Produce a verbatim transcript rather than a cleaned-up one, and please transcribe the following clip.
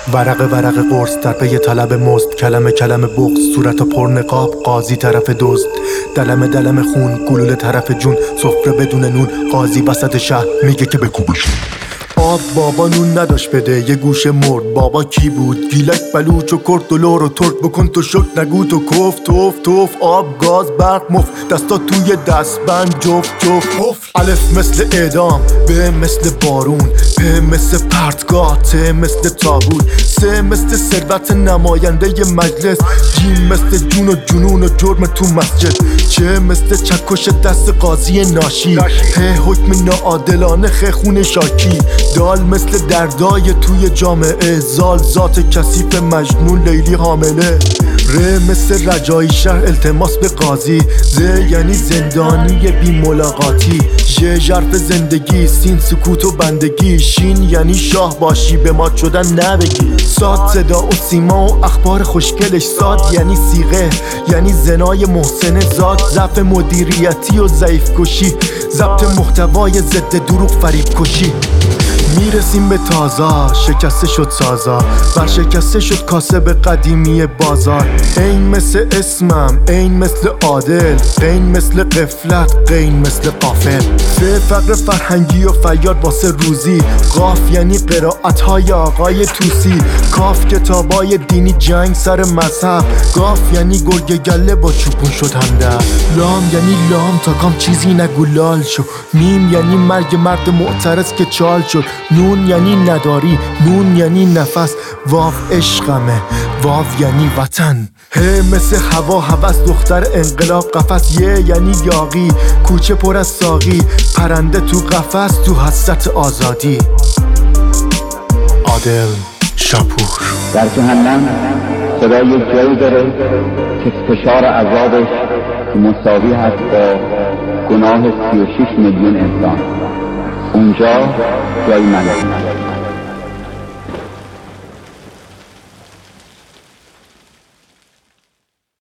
ورق ورق قرص در پی طلب مزد، کلمه کلمه بغض، صورت پر نقاب، قاضی طرف دزد، دلم دلم خون، گلوله طرف جون، سفره بدون نون، قاضی وسط شهر میگه که بکوبش. آب بابا نون نداشت بده، یه گوشه مرد. بابا کی بود؟ گیلک بلوچ و کرد دلار و ترک، بکن تو شک نگو تو کف توف توف. آب گاز برق مف، دستا توی دستبند جفت جفت. الف مثل اعدام، به مثل بارون، به مثل پرتگاه، ته مثل تابوت، سه مثل ثروت نماینده مجلس، جیم مثل جون و جنون و جرم تو مسجد، چه مثل چکش دست قاضی ناشی، ه حکم ناعادلانه خون شاکی، دال مثل دردای توی جامعه، زال ذات کثیف مجنون لیلی حامله، ر مثل رجایی شهر التماس به قاضی، ز یعنی زندانی بی ملاقاتی، ژ ژرف زندگی، سین سکوت و بندگی، شین یعنی شاه باشی به مات شدن نبگی، ساد صدا و سیما و اخبار خوشگلش، ساد یعنی سیغه یعنی زنای محسن زاد، ضعف مدیریتی و ضعیف کشی، ضبط محتوای ضد دروغ فریب کشی. میرسیم به تازا، شکسته شد سازا، برشکسته شد کاسب قدیمی بازار. این مثل اسمم، این مثل عادل، قین مثل قفلت، قین مثل قافل، سه فقر فرهنگی و فیاد واسه روزی، قاف یعنی قرائت‌های آقای توسی، کاف کتابای دینی جنگ سر مذهب، گاف یعنی گرگ گله با چوپون شد همدر، لام یعنی لام تا کام چیزی نگو لال شو، میم یعنی مرگ مرد معترض که چال شد، نون یعنی نداری، نون یعنی نفس، واو عشقمه، واو یعنی وطن، ه مثل هوا هوس دختر انقلاب قفس، یه یعنی یاقی کوچه پر از ساقی، پرنده تو قفس تو حسرت آزادی. عادل شاپور. در جهنم صدا یک جایی داره که فشار عذابش مساوی هست با گناه سی و شش میلیون انسان. اونجا جای منه.